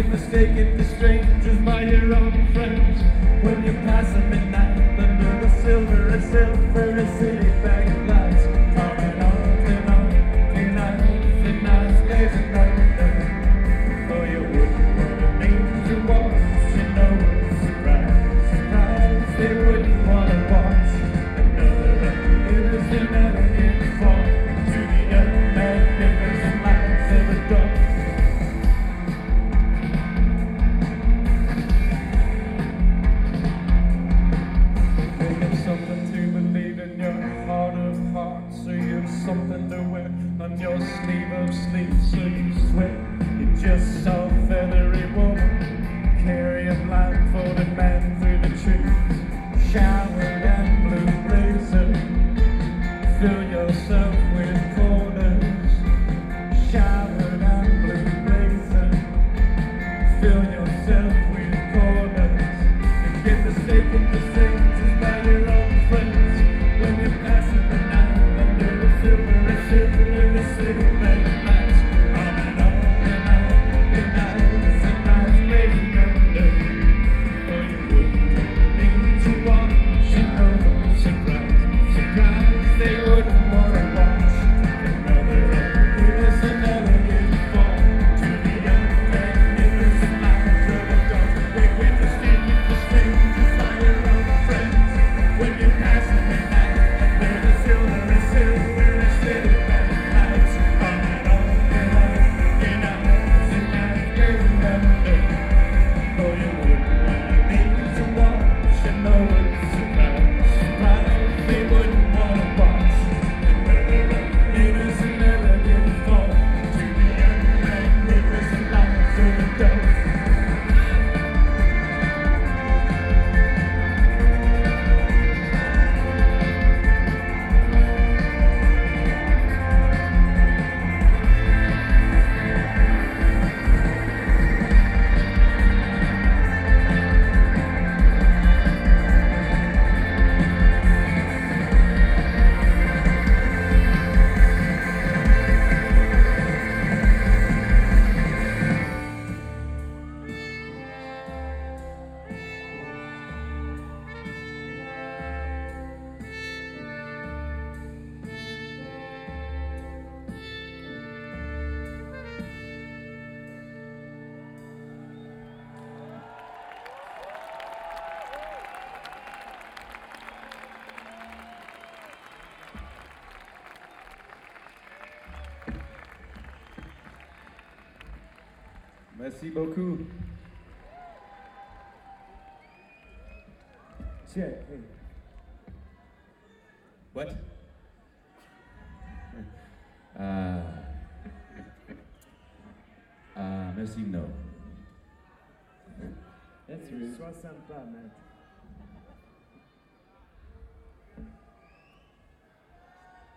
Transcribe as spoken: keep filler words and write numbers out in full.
get mistaken for strangers by your own friends. When you pass them at night under the silver and silver city bag lights. On and on and on, and nights and nights, days and nights. Oh, you wouldn't want to meet to watch, you know it's surprise, surprise. They wouldn't want to watch another innocent elegant fall to the unmagnificent lights of a dog. Something to wear on your sleeve of sleeves, so you sweat. You're just a feathery woman, carry a blindfolded man through the trees, showered and blue blazer. Fill yourself with quarters, showered and blue blazer. Fill yourself with quarters. You get mistaken for strangers by your own friends when you're passing the night. Silver and silver in the city bag lights. On and on and on, and nights and nights, blazing under. Oh, you wouldn't need to watch, you know, surprise, surprise. They wouldn't want to watch another innocent elegant fall to the unmagnificent lights of a dog. They went to sleep with the strangers by your own friends when you pass them at night under the silver and silver. Merci beaucoup. Check. Hey. What? Uh, uh, merci, no. That's rude. Sois sympa, man.